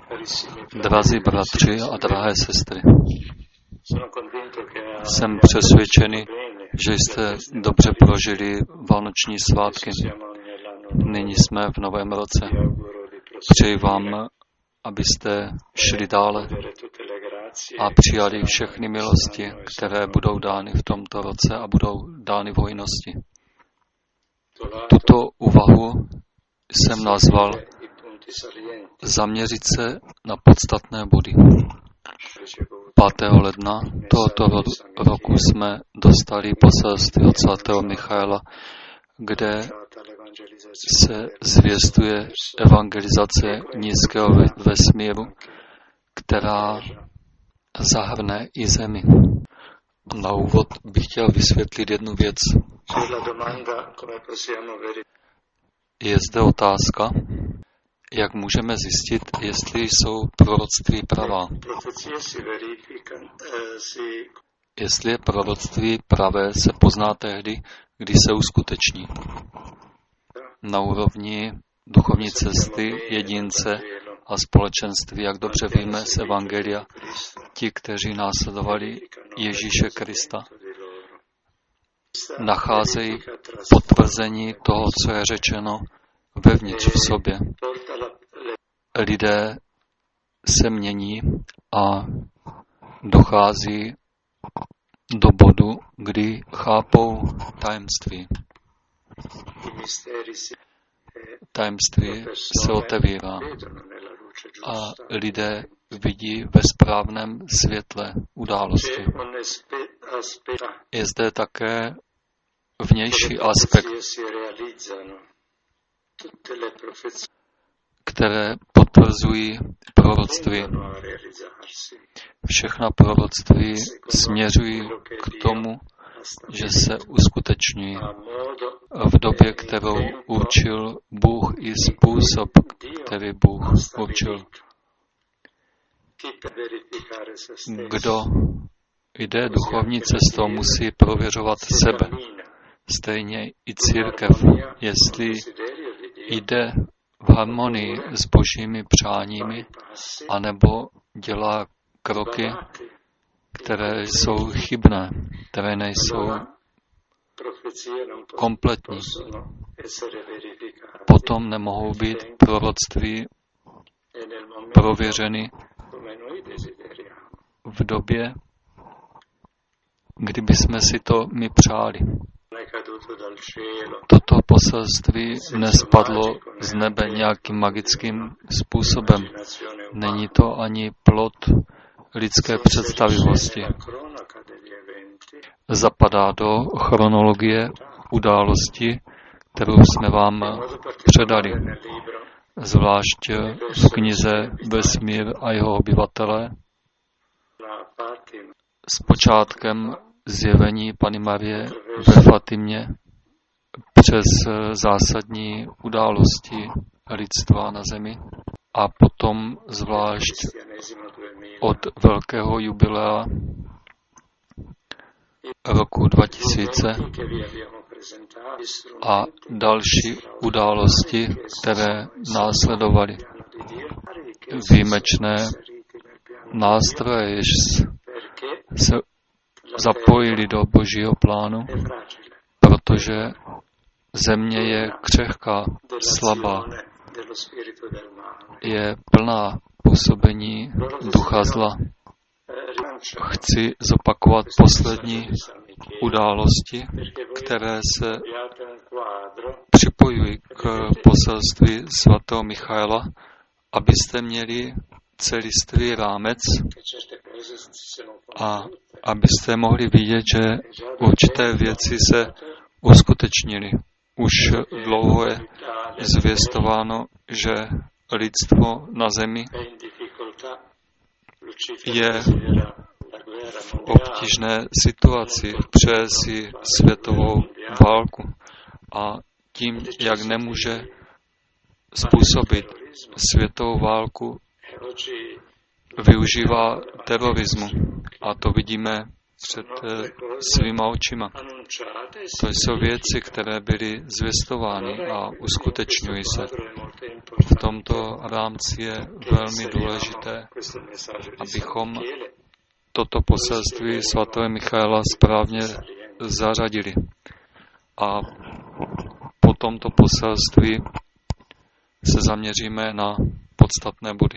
Drazí bratři a drahé sestry, jsem přesvědčený, že jste dobře prožili vánoční svátky. Nyní jsme v novém roce. Přeji vám, abyste šli dále a přijali všechny milosti, které budou dány v tomto roce a budou dány v hojnosti. Tuto úvahu jsem nazval zaměřit se na podstatné body. 5. ledna tohoto roku jsme dostali poselství od svatého Michaela, kde se zvěstuje evangelizace nízkého vesmíru, která zahrne i zemi. Na úvod bych chtěl vysvětlit jednu věc. Je zde otázka, jak můžeme zjistit, jestli jsou proroctví pravá. Jestli je proroctví pravé, se pozná tehdy, kdy se uskuteční. Na úrovni duchovní cesty, jedince a společenství, jak dobře víme z Evangelia, ti, kteří následovali Ježíše Krista, nacházejí potvrzení toho, co je řečeno vevnitř v sobě. Lidé se mění a dochází do bodu, kdy chápou tajemství. Tajemství se otevírá a lidé vidí ve správném světle události. Je zde také vnější aspekt, které potvrzují proroctví. Všechna proroctví směřují k tomu, že se uskuteční v době, kterou určil Bůh, i způsob, který Bůh určil. Kdo jde duchovní cestou, musí prověřovat sebe. Stejně i církev, jestli jde v harmonii s božími přáními, anebo dělá kroky, které jsou chybné, které nejsou kompletní. Potom nemohou být proroctví prověřeny v době, kdyby jsme si to my přáli. Toto poselství nespadlo z nebe nějakým magickým způsobem. Není to ani plod lidské představivosti. Zapadá do chronologie události, kterou jsme vám předali. Zvlášť v knize Vesmír a jeho obyvatelé s počátkem zjevení Panny Marie ve Fatimě přes zásadní události lidstva na zemi a potom zvlášť od velkého jubilea roku 2000 a další události, které následovaly. Výjimečné nástroje, jež se zapojili do Božího plánu, protože země je křehká, slabá, je plná působení ducha zla. Chci zopakovat poslední události, které se připojují k poselství svatého Michaela, abyste měli celistvý rámec a abyste mohli vidět, že určité věci se uskutečnily. Už dlouho je zvěstováno, že lidstvo na zemi je v obtížné situaci, přeje si světovou válku a tím, jak nemůže způsobit světovou válku, využívá terorismu. A to vidíme před svýma očima. To jsou věci, které byly zvěstovány a uskutečňují se. V tomto rámci je velmi důležité, abychom toto poselství svatého Michaela správně zařadili. A po tomto poselství se zaměříme na podstatné body.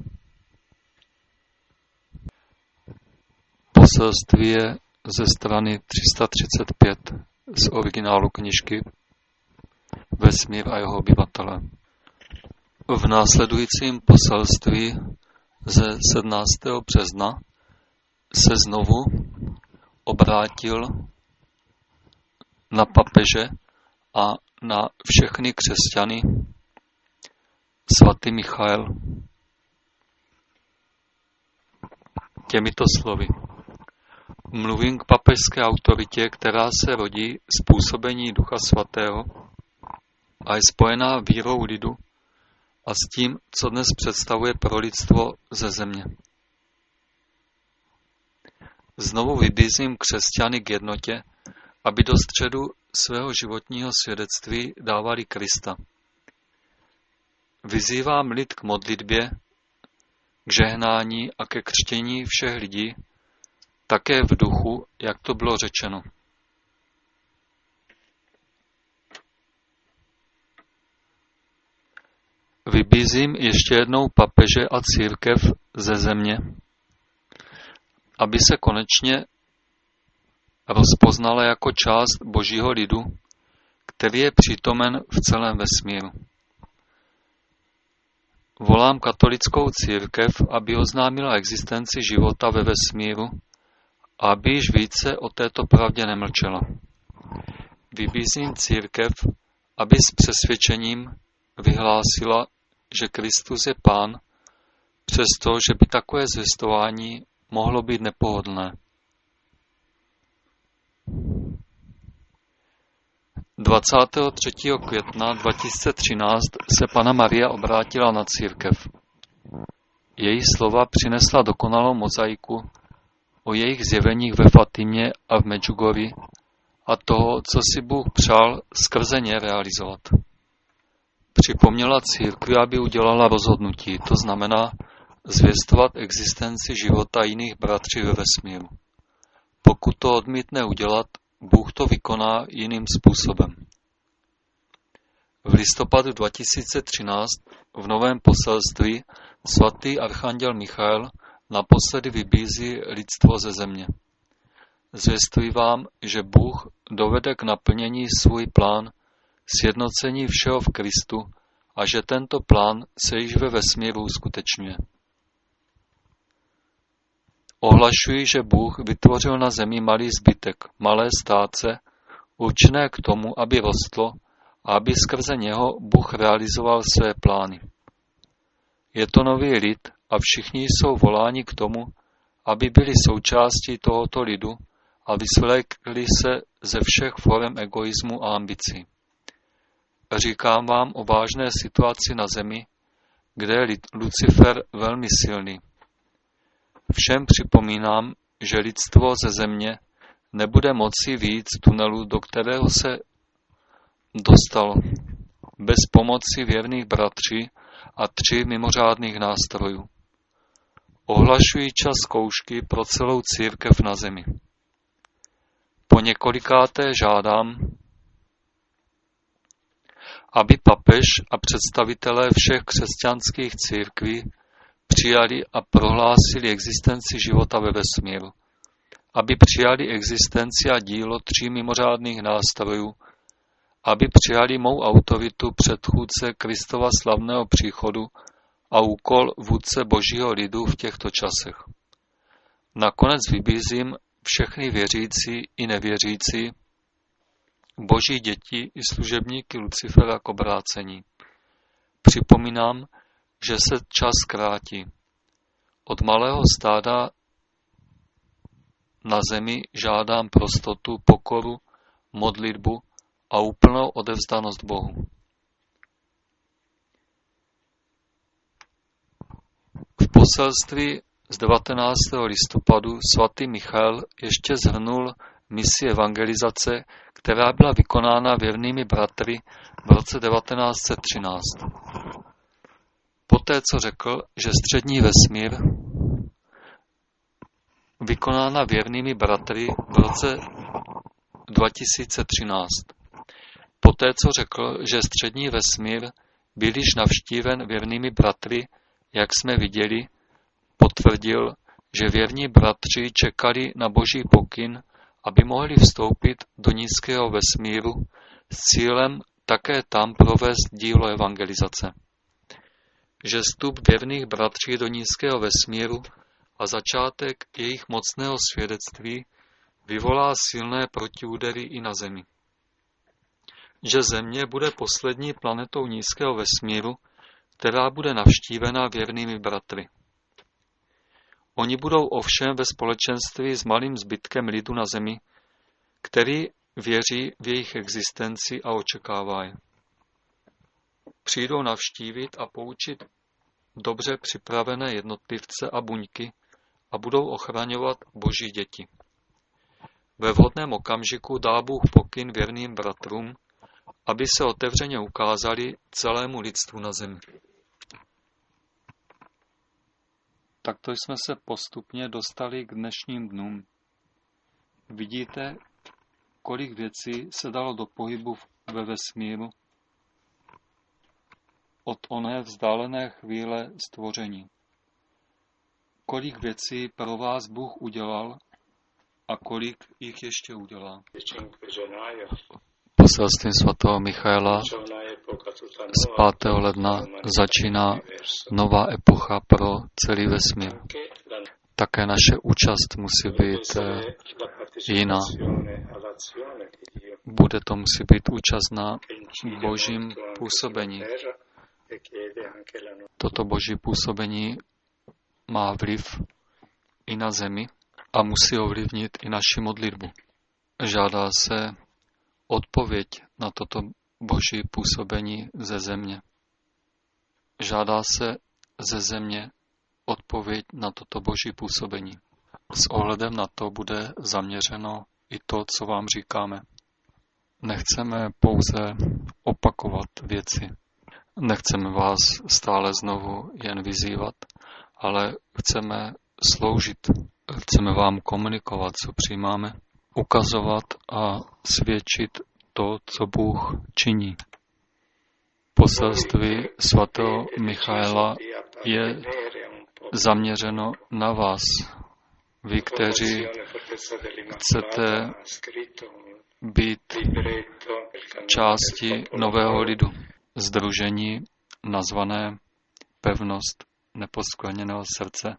Poselství je ze strany 335 z originálu knižky Vesmír a jeho obyvatele. V následujícím poselství ze 17. března se znovu obrátil na papeže a na všechny křesťany svatý Michael těmito slovy. Mluvím k papežské autoritě, která se rodí z působení Ducha Svatého a je spojená vírou lidu a s tím, co dnes představuje pro lidstvo ze země. Znovu vybízím křesťany k jednotě, aby do středu svého životního svědectví dávali Krista. Vyzývám lid k modlitbě, k žehnání a ke křtění všech lidí, také v duchu, jak to bylo řečeno. Vybízím ještě jednou papeže a církev ze země, aby se konečně rozpoznala jako část Božího lidu, který je přítomen v celém vesmíru. Volám katolickou církev, aby oznámila existenci života ve vesmíru a aby již více o této pravdě nemlčela. Vybízím církev, aby s přesvědčením vyhlásila, že Kristus je Pán, přestože by takové zvěstování mohlo být nepohodlné. 23. května 2013 se Panna Maria obrátila na církev. Její slova přinesla dokonalou mozaiku o jejich zjeveních ve Fatimě a v Medjugorji a toho, co si Bůh přál skrze ně realizovat. Připomněla církvi, aby udělala rozhodnutí, to znamená zvěstovat existenci života jiných bratří ve vesmíru. Pokud to odmítne udělat, Bůh to vykoná jiným způsobem. V listopadu 2013 v novém poselství svatý archanděl Michael naposledy vybízí lidstvo ze země. Zvěstuji vám, že Bůh dovede k naplnění svůj plán sjednocení všeho v Kristu a že tento plán se již ve vesmíru uskutečňuje. Ohlašuji, že Bůh vytvořil na zemi malý zbytek, malé státce, určené k tomu, aby rostlo a aby skrze něho Bůh realizoval své plány. Je to nový lid a všichni jsou voláni k tomu, aby byli součástí tohoto lidu a vysvlékli se ze všech forem egoismu a ambicí. Říkám vám o vážné situaci na zemi, kde je Lucifer velmi silný. Všem připomínám, že lidstvo ze země nebude moci vyjít z tunelu, do kterého se dostalo, bez pomoci věrných bratří a 3 mimořádných nástrojů. Ohlašuji čas zkoušky pro celou církev na zemi. Po několikáté žádám, aby papež a představitelé všech křesťanských církví přijali a prohlásili existenci života ve vesmíru, aby přijali existenci a dílo 3 mimořádných nástrojů, aby přijali mou autoritu předchůdce Kristova slavného příchodu a úkol vůdce Božího lidu v těchto časech. Nakonec vybízím všechny věřící i nevěřící, Boží děti i služebníky Lucifera k obrácení. Připomínám, že se čas krátí. Od malého stáda na zemi žádám prostotu, pokoru, modlitbu a úplnou odevzdanost Bohu. V poselství z 19. listopadu svatý Michael ještě shrnul misi evangelizace, která byla vykonána věrnými bratry v roce 1913. Poté, co řekl, že střední vesmír vykonána věrnými bratry v roce 2013. Poté, co řekl, že střední vesmír byl již navštíven věrnými bratry, jak jsme viděli, potvrdil, že věrní bratři čekali na Boží pokyn, aby mohli vstoupit do nízkého vesmíru s cílem také tam provést dílo evangelizace. Že vstup věrných bratří do nízkého vesmíru a začátek jejich mocného svědectví vyvolá silné protiúdery i na Zemi. Že Země bude poslední planetou nízkého vesmíru, která bude navštívena věrnými bratry. Oni budou ovšem ve společenství s malým zbytkem lidu na Zemi, který věří v jejich existenci a očekává je. Přijdou navštívit a poučit dobře připravené jednotlivce a buňky a budou ochraňovat Boží děti. Ve vhodném okamžiku dá Bůh pokyn věrným bratrům, aby se otevřeně ukázali celému lidstvu na Zemi. Takto jsme se postupně dostali k dnešním dnům. Vidíte, kolik věcí se dalo do pohybu ve vesmíru od oné vzdálené chvíle stvoření. Kolik věcí pro vás Bůh udělal a kolik jich ještě udělá. Poselstvím svatého Michaela z 5. ledna začíná nová epocha pro celý vesmír. Také naše účast musí být jiná. Bude to musí být účast na Božím působení. Toto Boží působení má vliv i na Zemi a musí ovlivnit i naši modlitbu. Žádá se odpověď na toto Boží působení ze Země. Žádá se ze Země odpověď na toto Boží působení. S ohledem na to bude zaměřeno i to, co vám říkáme. Nechceme pouze opakovat věci. Nechceme vás stále znovu jen vyzývat, ale chceme sloužit. Chceme vám komunikovat, co přijímáme, ukazovat a svědčit to, co Bůh činí. Poselství svatého Michaela je zaměřeno na vás. Vy, kteří chcete být částí nového lidu, sdružení nazvané Pevnost neposkvrněného srdce,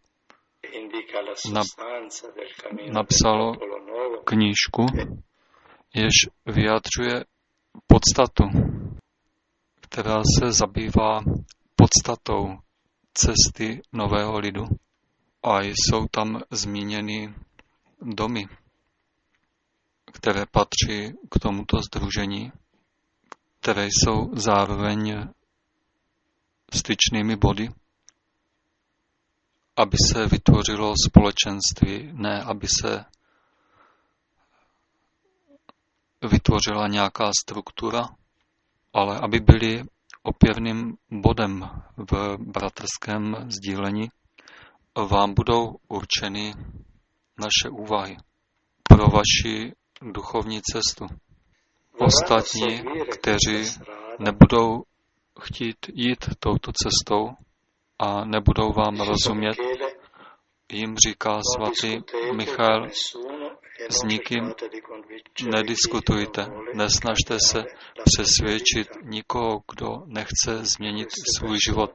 napsalo knížku, jež vyjadřuje podstatu, která se zabývá podstatou cesty nového lidu. A jsou tam zmíněny domy, které patří k tomuto sdružení, které jsou zároveň styčnými body, aby se vytvořilo společenství, ne aby se vytvořila nějaká struktura, ale aby byly opěrným bodem v bratrském sdílení, vám budou určeny naše úvahy pro vaši duchovní cestu. Ostatní, kteří nebudou chtít jít touto cestou a nebudou vám rozumět, jim říká svatý Michael, s nikým nediskutujte, nesnažte se přesvědčit nikoho, kdo nechce změnit svůj život.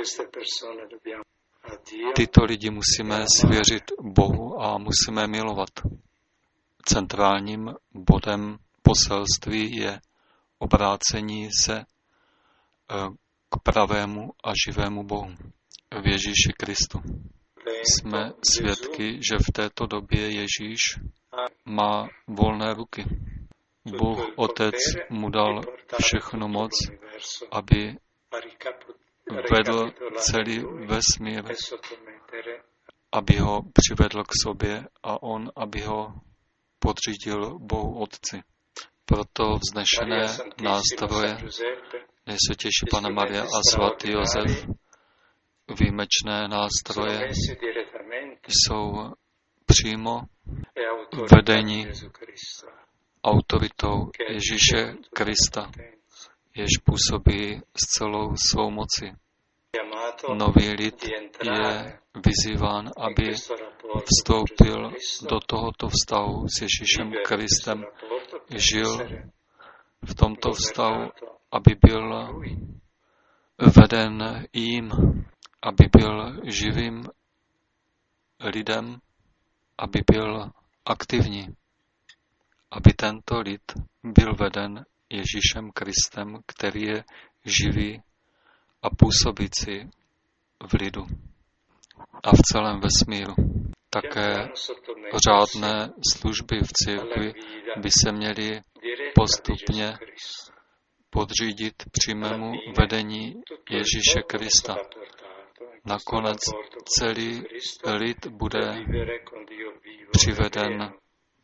Tyto lidi musíme svěřit Bohu a musíme milovat. Centrálním bodem poselství je obrácení se k pravému a živému Bohu, v Ježíši Kristu. Jsme svědky, že v této době Ježíš má volné ruky. Bůh Otec mu dal všechnu moc, aby vedl celý vesmír aby ho přivedl k sobě a on, aby ho podřídil Bohu Otci. Proto vznešené nástroje Nejsvětější Panna Maria a svatý Josef, výjimečné nástroje, jsou přímo vedení autoritou Ježíše Krista, jež působí s celou svou moci. Nový lid je vyzýván, aby vstoupil do tohoto vztahu s Ježíšem Kristem, žil v tomto vztahu, aby byl veden jím, aby byl živým lidem, aby byl aktivní, aby tento lid byl veden Ježíšem Kristem, který je živý a působící v lidu a v celém vesmíru. Také řádné služby v církvi by se měly postupně podřídit přímému vedení Ježíše Krista. Nakonec celý lid bude přiveden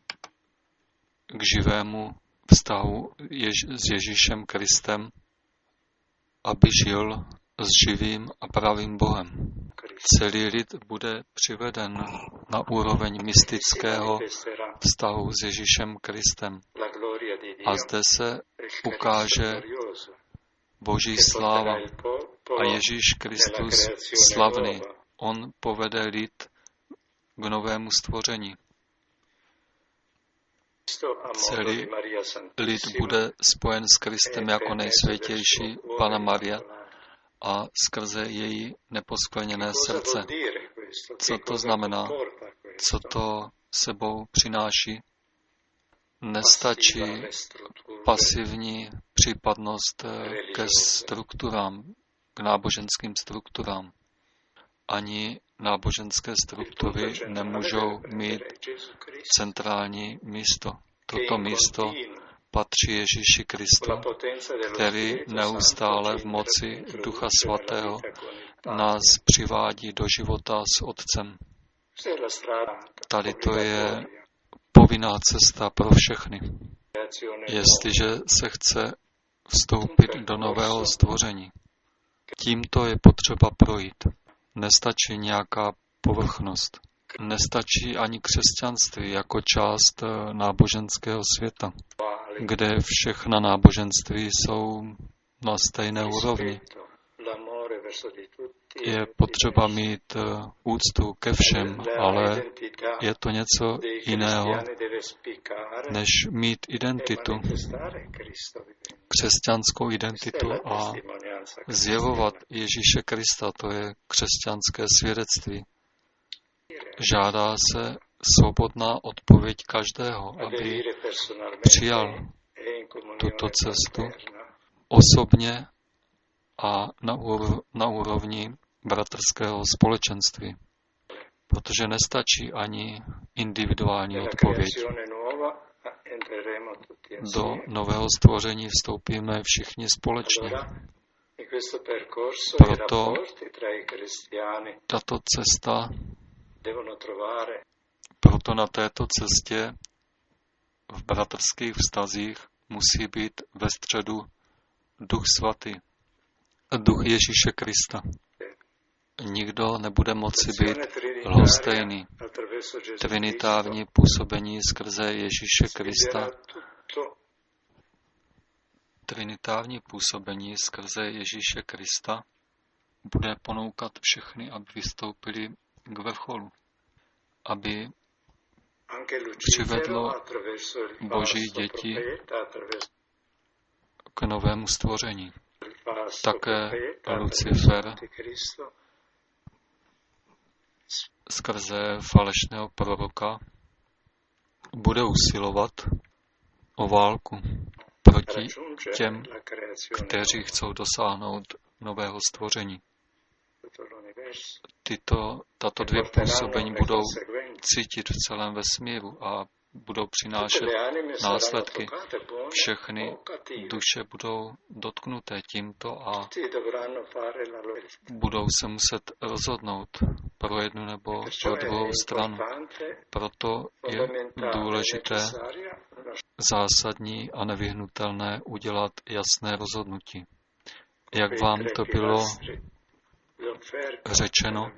k živému vztahu s Ježíšem Kristem, aby žil s živým a pravým Bohem. Celý lid bude přiveden na úroveň mystického vztahu s Ježíšem Kristem. A zde se ukáže Boží sláva a Ježíš Kristus slavný. On povede lid k novému stvoření. Celý lid bude spojen s Kristem jako nejsvětější Panna Maria a skrze její neposkvrněné srdce. Co to znamená? Co to sebou přináší? Nestačí pasivní případnost ke strukturám, k náboženským strukturám. Ani náboženské struktury nemůžou mít centrální místo. Toto místo patří Ježíši Kristu, který neustále v moci Ducha Svatého nás přivádí do života s Otcem. Tady to je povinná cesta pro všechny. Jestliže se chce vstoupit do nového stvoření, tímto je potřeba projít. Nestačí nějaká povrchnost. Nestačí ani křesťanství jako část náboženského světa, kde všechna náboženství jsou na stejné úrovni. Je potřeba mít úctu ke všem, ale je to něco jiného, než mít identitu, křesťanskou identitu a zjevovat Ježíše Krista. To je křesťanské svědectví. Žádá se svobodná odpověď každého, aby přijal tuto cestu osobně a na úrovni bratrského společenství. Protože nestačí ani individuální odpověď. Do nového stvoření vstoupíme všichni společně. Proto tato cesta, proto na této cestě v bratrských vztazích musí být ve středu Duch Svatý, Duch Ježíše Krista. Nikdo nebude moci být lhostejný. Trinitární působení skrze Ježíše Krista, trinitární působení skrze Ježíše Krista bude ponoukat všechny, aby vystoupili k vrcholu, aby přivedlo Boží děti k novému stvoření. Také Lucifer skrze falešného proroka bude usilovat o válku proti těm, kteří chcou dosáhnout nového stvoření. Tato dvě působení budou cítit v celém vesmíru a budou přinášet následky. Všechny duše budou dotknuté tímto a budou se muset rozhodnout pro jednu nebo pro druhou stranu. Proto je důležité, zásadní a nevyhnutelné udělat jasné rozhodnutí. Jak vám to bylo řečeno,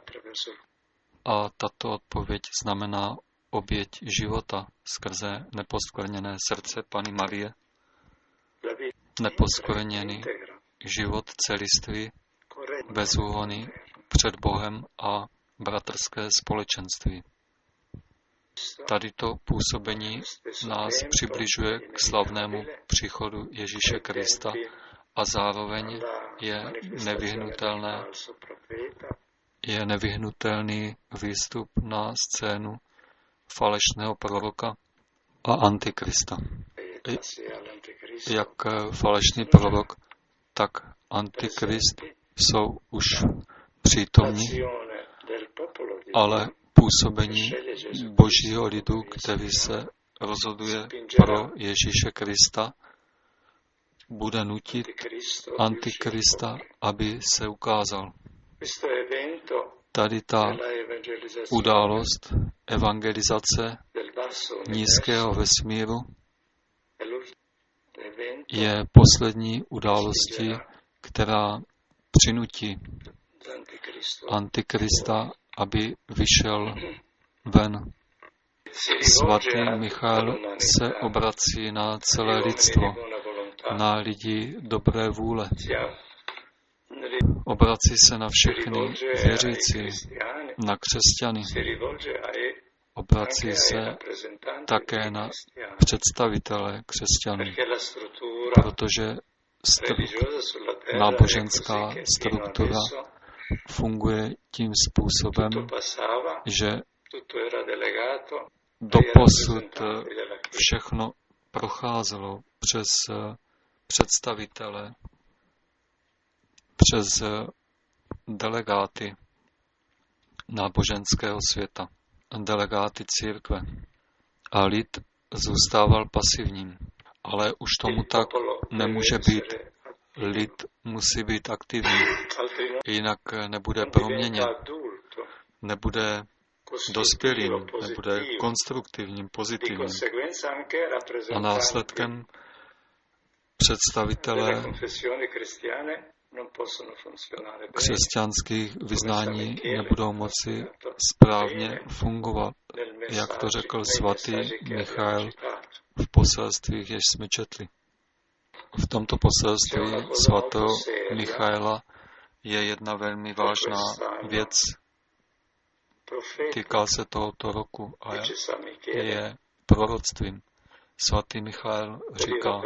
a tato odpověď znamená oběť života skrze neposkvrněné srdce Panny Marie, neposkvrněný život celistvý, bezúhonný před Bohem a bratrské společenství. Tady to působení nás přibližuje k slavnému příchodu Ježíše Krista a zároveň je nevyhnutelný výstup na scénu falešného proroka a antikrista. Jak falešný prorok, tak antikrist jsou už přítomní, ale působení Božího lidu, který se rozhoduje pro Ježíše Krista, bude nutit antikrista, aby se ukázal. Tady ta událost evangelizace nízkého vesmíru je poslední událostí, která přinutí antikrista, aby vyšel ven. Svatý Michael se obrací na celé lidstvo, na lidi dobré vůle. Obrací se na všechny věřící, na křesťany. Obrací se také na představitele křesťanů, protože náboženská struktura funguje tím způsobem, že doposud všechno procházelo přes představitele, přes delegáty náboženského světa, delegáty církve. A lid zůstával pasivním. Ale už tomu tak nemůže být. Lid musí být aktivní, jinak nebude proměněn, nebude dospělým, nebude konstruktivním, pozitivním. A následkem představitelé křesťanských vyznání nebudou moci správně fungovat, jak to řekl svatý Michael v poselstvích, jež jsme četli. V tomto poselství svatého Michaela je jedna velmi vážná věc. Týká se tohoto roku a je proroctvím. Svatý Michael říká,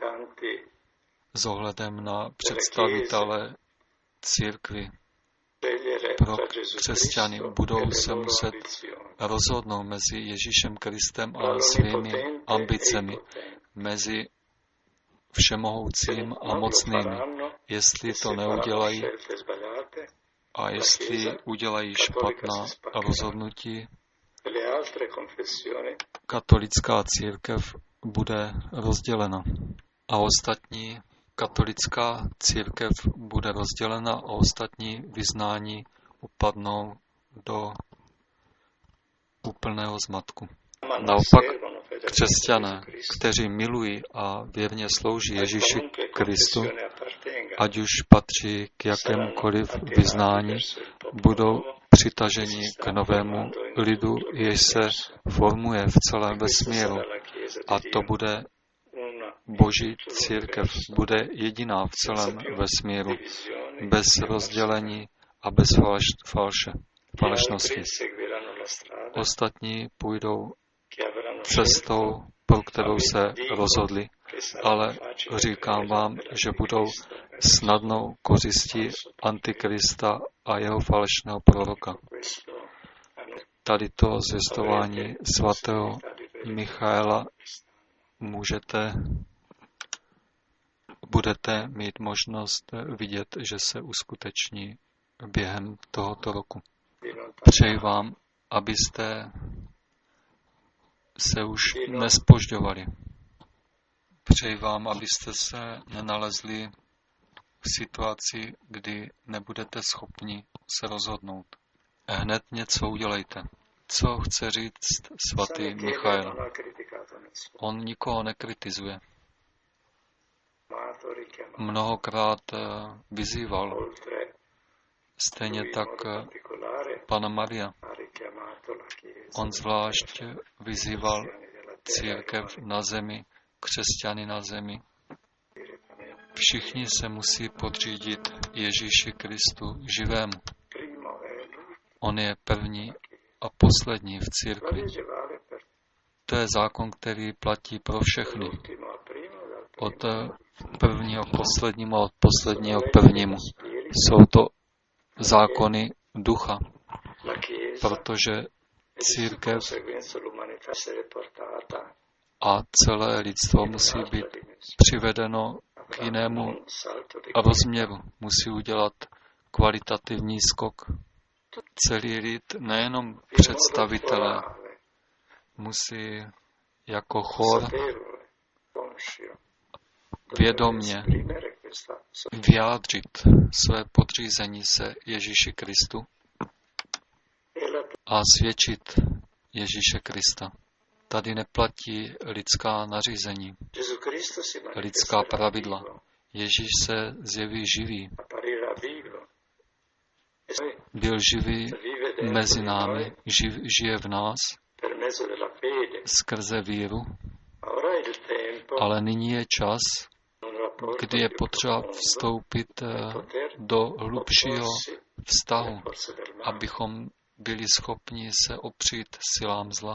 s ohledem na představitele církvy pro křesťany budou se muset rozhodnout mezi Ježíšem Kristem a svými ambicemi, mezi všemohoucím a mocnými. Jestli to neudělají a jestli udělají špatná rozhodnutí, katolická církev bude rozdělena. A ostatní katolická církev bude rozdělena a ostatní vyznání upadnou do úplného zmatku. Naopak křesťané, kteří milují a věrně slouží Ježíši Kristu, ať už patří k jakémukoliv vyznání, budou přitaženi k novému lidu, jež se formuje v celém vesmíru. A to bude Boží církev, bude jediná v celém vesmíru, bez rozdělení a bez falešnosti. Ostatní půjdou cestou, pro kterou se rozhodli, ale říkám vám, že budou snadnou kořistí antikrista a jeho falešného proroka. Tady to zvěstování svatého Michaela budete mít možnost vidět, že se uskuteční během tohoto roku. Přeji vám, abyste se už nezpožďovali. Přeji vám, abyste se nenalezli v situaci, kdy nebudete schopni se rozhodnout. hned něco udělejte. Co chce říct svatý Michael? On nikoho nekritizuje. Mnohokrát vyzýval. Stejně tak Panna Maria. On zvlášť vyzýval církev na zemi, křesťany na zemi. Všichni se musí podřídit Ježíši Kristu živému. On je první a poslední v církvi. To je zákon, který platí pro všechny. Od prvního k poslednímu a od posledního k prvnímu. Jsou to zákony ducha, protože církev a celé lidstvo musí být přivedeno k jinému rozměru. Musí udělat kvalitativní skok. Celý lid, nejenom představitelé, musí jako chor vědomně vyjádřit své podřízení se Ježíši Kristu a svědčit Ježíše Krista. Tady neplatí lidská nařízení, lidská pravidla. Ježíš se zjeví živý. Byl živý mezi námi, žije v nás skrze víru, ale nyní je čas, kdy je potřeba vstoupit do hlubšího vztahu, abychom byli schopni se opřít silám zla.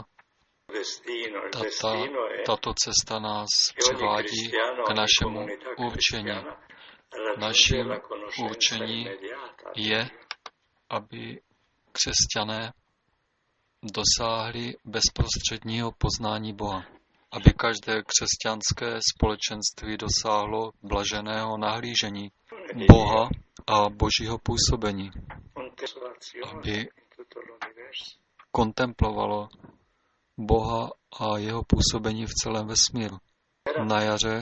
Tato cesta nás přivádí k našemu určení. Naším určení je, aby křesťané dosáhli bezprostředního poznání Boha. Aby každé křesťanské společenství dosáhlo blaženého nahlížení Boha a Božího působení. Aby kontemplovalo Boha a jeho působení v celém vesmíru. Na jaře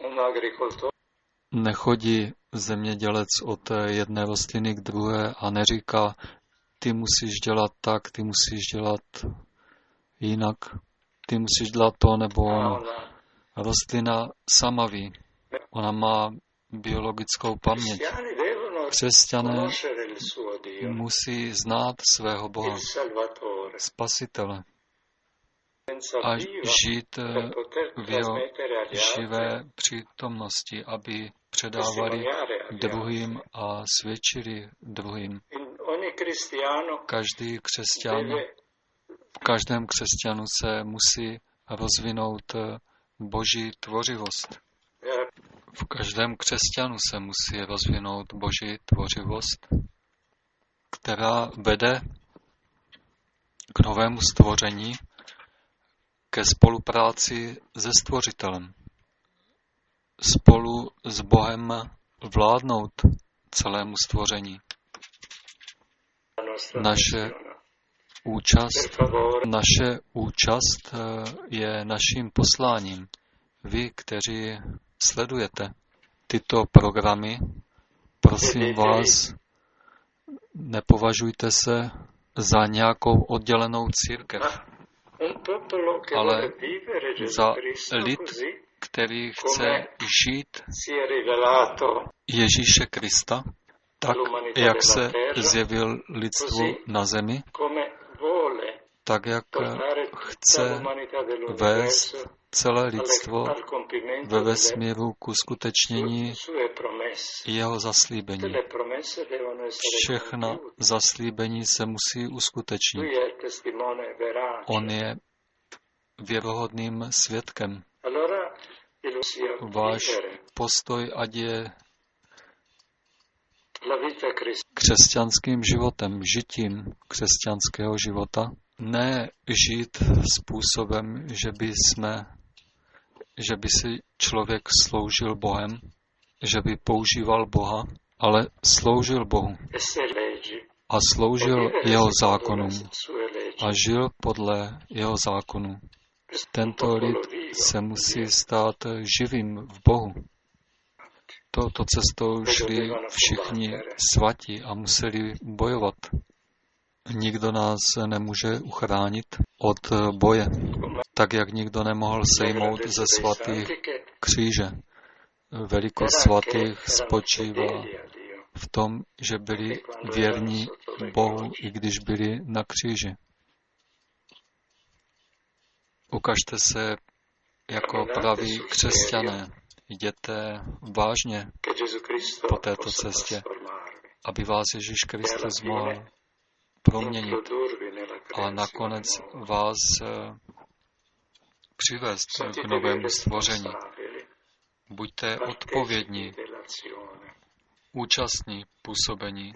nechodí zemědělec od jedné rostliny k druhé a neříká, ty musíš dělat tak, ty musíš dělat jinak, ty musíš dělat to nebo ono. Rostlina sama ví. Ona má biologickou paměť. Křesťané musí znát svého Boha, Spasitele, a žít v jeho živé přítomnosti, aby předávali druhým a svědčili druhým. Každý křesťan, v každém křesťanu se musí rozvinout Boží tvořivost. V každém křesťanu se musí rozvinout Boží tvořivost, která vede k novému stvoření, ke spolupráci se Stvořitelem. Spolu s Bohem vládnout celému stvoření. Naše účast je naším posláním. Vy, kteří sledujete tyto programy, prosím vás, nepovažujte se za nějakou oddělenou církev, ale za lid, který chce žít Ježíše Krista, tak, jak se zjevil lidstvu na zemi, tak, jak chce vést celé lidstvo ve vesmíru k uskutečnění jeho zaslíbení. Všechna zaslíbení se musí uskutečnit. On je věrohodným svědkem. Váš postoj, ať je křesťanským životem, žitím křesťanského života, ne žít způsobem, že by si člověk sloužil Bohem, že by používal Boha, ale sloužil Bohu a sloužil jeho zákonům a žil podle jeho zákonů. Tento lid se musí stát živým v Bohu. Touto cestou šli všichni svatí a museli bojovat. Nikdo nás nemůže uchránit od boje, tak jak nikdo nemohl sejmout ze svatých kříže. Velikost svatých spočívá v tom, že byli věrní Bohu, i když byli na kříži. Ukažte se jako praví křesťané. Jděte vážně po této cestě, aby vás Ježíš Kristus mohl proměnit a nakonec vás přivést k novému stvoření. Buďte odpovědní, účastní působení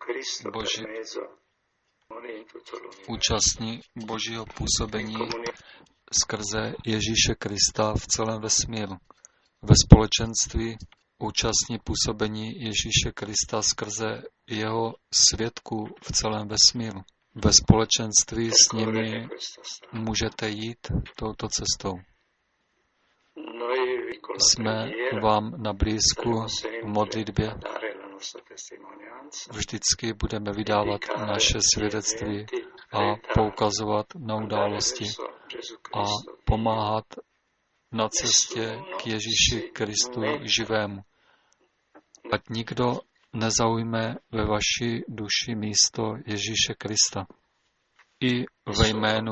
účastní Božího působení skrze Ježíše Krista v celém vesmíru. Ve společenství účastní působení Ježíše Krista skrze jeho svědků v celém vesmíru. Ve společenství s nimi můžete jít touto cestou. Jsme vám na blízku v modlitbě. Vždycky budeme vydávat naše svědectví a poukazovat na události a pomáhat na cestě k Ježíši Kristu živému. Ať nikdo nezaujme ve vaší duši místo Ježíše Krista. I ve jménu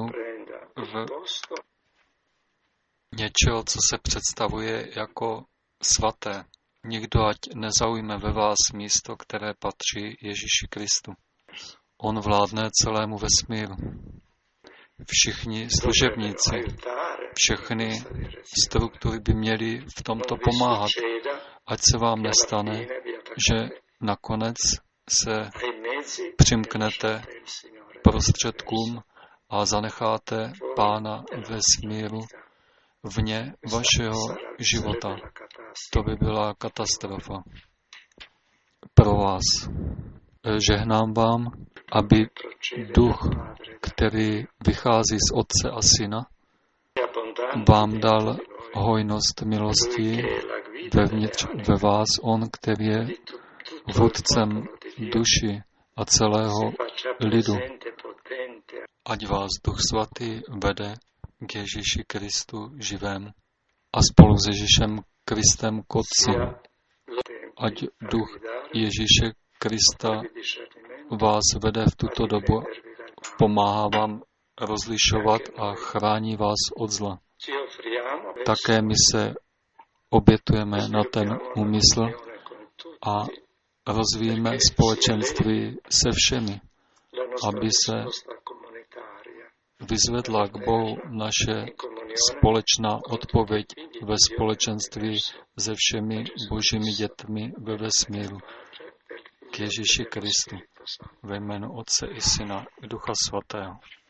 něčeho, co se představuje jako svaté. Nikdo ať nezaujme ve vás místo, které patří Ježíši Kristu. On vládne celému vesmíru. Všichni služebníci, všechny struktury by měly v tomto pomáhat. Ať se vám nestane, že nakonec se přimknete prostředkům a zanecháte Pána vesmíru vně vašeho života. To by byla katastrofa pro vás. Žehnám vám, aby duch, který vychází z Otce a Syna, vám dal hojnost milostí vevnitř ve vás, on, který je vůdcem duši a celého lidu. Ať vás Duch Svatý vede k Ježíši Kristu živému a spolu s Ježíšem Kristem k Otci. Ať Duch Ježíše Krista vás vede v tuto dobu, pomáhá vám rozlišovat a chrání vás od zla. Také my se obětujeme na ten úmysl a rozvíjíme společenství se všemi, aby se vyzvedla k Bohu naše společná odpověď ve společenství se všemi božími dětmi ve vesmíru k Ježíši Kristu ve jménu Otce i Syna i Ducha Svatého.